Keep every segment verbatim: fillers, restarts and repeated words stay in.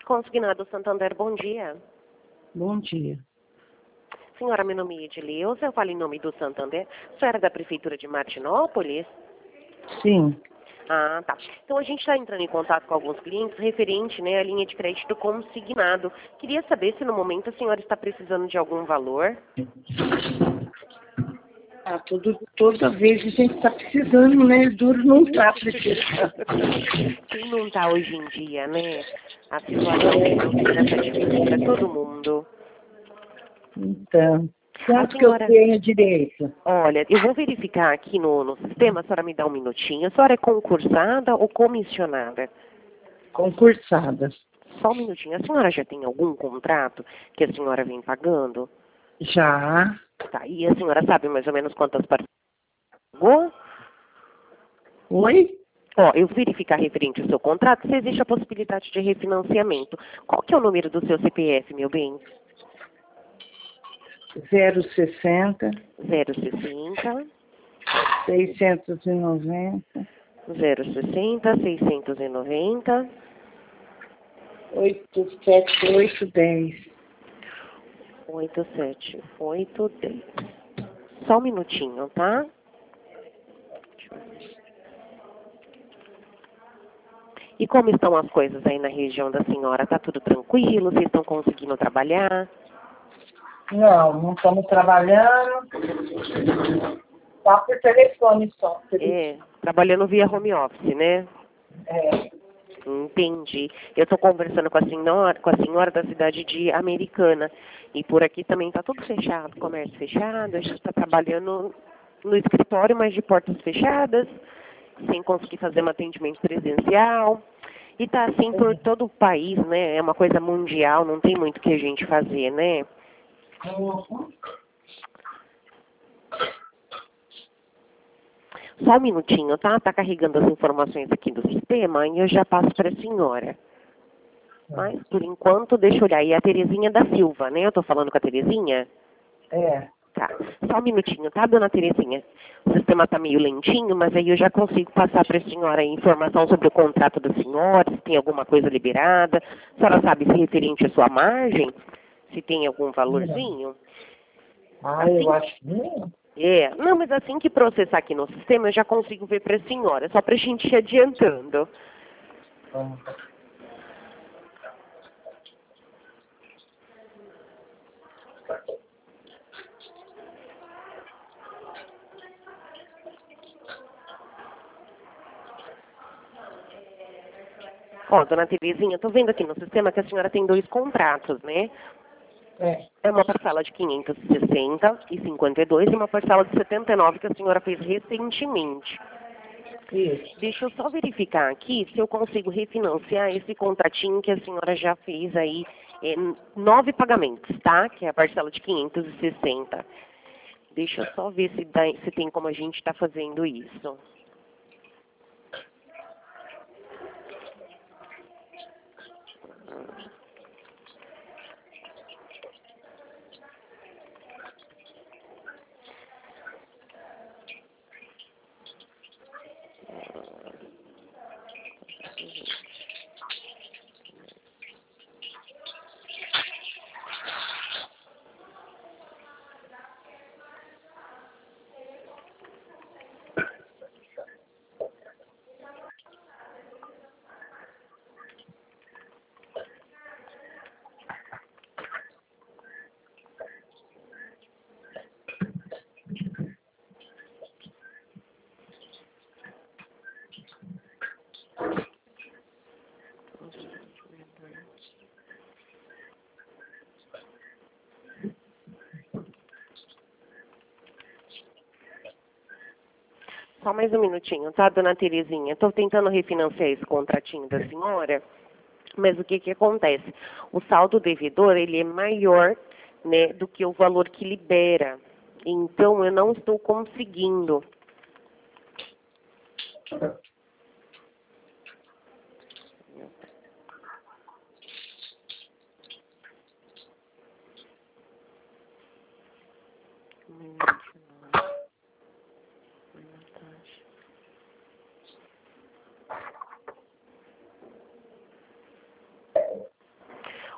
Consignado Santander, bom dia. Bom dia. Senhora, meu nome é Edileuza, eu falo em nome do Santander. A senhora é da Prefeitura de Martinópolis? Sim. Ah, tá. Então a gente está entrando em contato com alguns clientes referente, né, à linha de crédito consignado. Queria saber se no momento a senhora está precisando de algum valor. Ah, todo, toda vez a gente está precisando, né? Duro não está precisando. Quem não está hoje em dia, né? A situação financeira está difícil para todo mundo. Então, A quanto senhora... que eu tenho direito? Olha, eu vou verificar aqui no, no sistema, a senhora me dá um minutinho. A senhora é concursada ou comissionada? Concursada. Só um minutinho. A senhora já tem algum contrato que a senhora vem pagando? Já. Tá, e a senhora sabe mais ou menos quantas parcelas pagou? Oi? Ó, eu vou verificar referente ao seu contrato se existe a possibilidade de refinanciamento. Qual que é o número do seu C P F, meu bem? zero sessenta, zero sessenta, seiscentos e noventa, zero sessenta, seiscentos e noventa, oito sete oito dez. oito sete oito dez. Só um minutinho, tá? E como estão as coisas aí na região da senhora? Tá tudo tranquilo? Vocês estão conseguindo trabalhar? Não, não estamos trabalhando. Só por telefone só. É, trabalhando via home office, né? É. Entendi. Eu estou conversando com a senhora, com a senhora da cidade de Americana. E por aqui também está tudo fechado, comércio fechado. A gente está trabalhando no escritório, mas de portas fechadas, sem conseguir fazer um atendimento presencial. E está assim por todo o país, né? É uma coisa mundial, não tem muito o que a gente fazer, né? Uhum. Só um minutinho, tá? Tá carregando as informações aqui do sistema e eu já passo para a senhora. Mas, por enquanto, deixa eu olhar. E a Terezinha da Silva, né? Eu tô falando com a Terezinha? É. Tá. Só um minutinho, tá, dona Terezinha? O sistema tá meio lentinho, mas aí eu já consigo passar para a senhora a informação sobre o contrato da senhora, se tem alguma coisa liberada. A senhora sabe se referente à sua margem? Se tem algum valorzinho? Ah, Assim, eu acho que não. é. Não, mas assim que processar aqui no sistema, eu já consigo ver para a senhora. Só para a gente ir adiantando. Ah. Ó, dona Terezinha, tô vendo aqui no sistema que a senhora tem dois contratos, né? É. É uma parcela de quinhentos e sessenta e cinquenta e dois e uma parcela de setenta e nove que a senhora fez recentemente. Isso. Deixa eu só verificar aqui se eu consigo refinanciar esse contratinho que a senhora já fez aí, é, nove pagamentos, tá? Que é a parcela de quinhentos e sessenta. Deixa eu só ver se, dá, se tem como a gente tá fazendo isso. Só mais um minutinho, tá, dona Terezinha? Estou tentando refinanciar esse contratinho da senhora, mas o que que acontece? O saldo devedor, ele é maior, né, do que o valor que libera. Então, eu não estou conseguindo.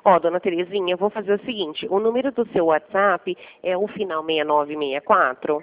Ó, dona Terezinha, eu vou fazer o seguinte, o número do seu WhatsApp é o final seis nove seis quatro?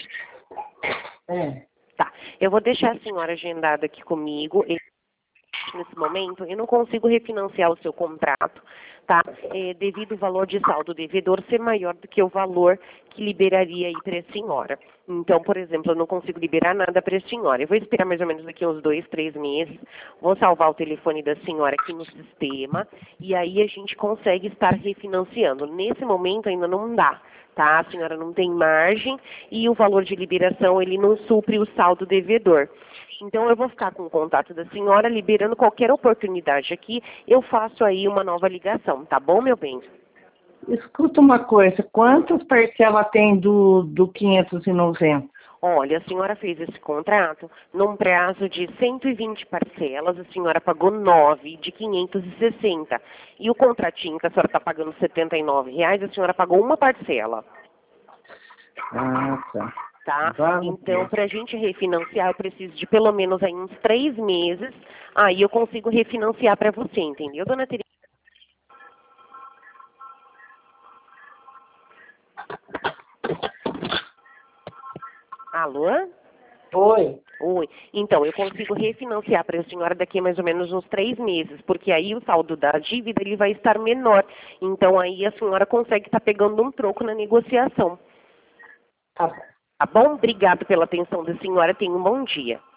É. Tá, eu vou deixar a senhora agendada aqui comigo. Nesse momento, eu não consigo refinanciar o seu contrato, tá? É, devido ao valor de saldo devedor ser maior do que o valor que liberaria aí para a senhora. Então, por exemplo, eu não consigo liberar nada para a senhora. Eu vou esperar mais ou menos daqui uns dois, três meses, vou salvar o telefone da senhora aqui no sistema e aí a gente consegue estar refinanciando. Nesse momento ainda não dá, tá? A senhora não tem margem e o valor de liberação ele não supre o saldo devedor. Então, eu vou ficar com o contato da senhora, liberando qualquer oportunidade aqui, eu faço aí uma nova ligação, tá bom, meu bem? Escuta uma coisa, quantas parcelas tem do, do quinhentos e noventa? Olha, a senhora fez esse contrato num prazo de cento e vinte parcelas, a senhora pagou nove de quinhentos e sessenta. E o contratinho que a senhora está pagando setenta e nove reais, a senhora pagou uma parcela. Ah, tá. Tá? Vale. Então, para a gente refinanciar, eu preciso de pelo menos aí uns três meses, aí eu consigo refinanciar para você, entendeu, dona Teresa? Alô? Oi. Oi. Então, eu consigo refinanciar para a senhora daqui a mais ou menos uns três meses, porque aí o saldo da dívida ele vai estar menor. Então, aí a senhora consegue estar pegando um troco na negociação. Tá bom. Tá bom? Obrigado pela atenção da senhora. Tenha um bom dia.